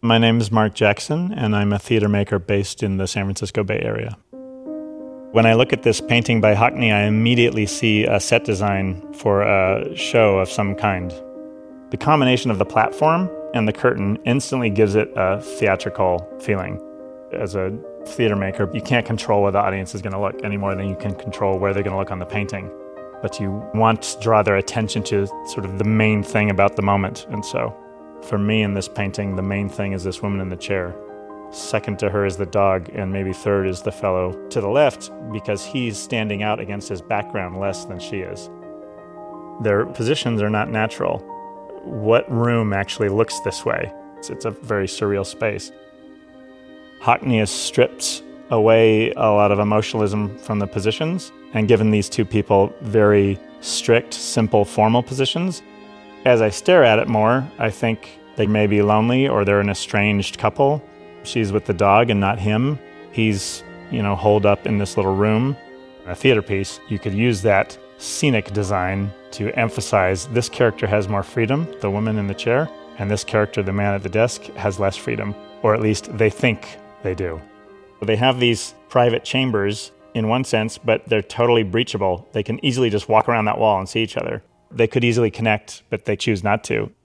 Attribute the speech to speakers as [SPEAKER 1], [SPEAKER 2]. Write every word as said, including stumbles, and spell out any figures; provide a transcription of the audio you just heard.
[SPEAKER 1] My name is Mark Jackson, and I'm a theater maker based in the San Francisco Bay Area. When I look at this painting by Hockney, I immediately see a set design for a show of some kind. The combination of the platform and the curtain instantly gives it a theatrical feeling. As a theater maker, you can't control where the audience is going to look any more than you can control where they're going to look on the painting. But you want to draw their attention to sort of the main thing about the moment. And so, for me in this painting, the main thing is this woman in the chair. Second to her is the dog, and maybe third is the fellow to the left, because he's standing out against his background less than she is. Their positions are not natural. What room actually looks this way? It's, it's a very surreal space. Hockney has stripped away a lot of emotionalism from the positions and given these two people very strict, simple, formal positions. As I stare at it more, I think they may be lonely or they're an estranged couple. She's with the dog and not him. He's, you know, holed up in this little room. A theater piece, you could use that scenic design to emphasize this character has more freedom, the woman in the chair, and this character, the man at the desk, has less freedom, or at least they think they do. They have these private chambers in one sense, but they're totally breachable. They can easily just walk around that wall and see each other. They could easily connect, but they choose not to.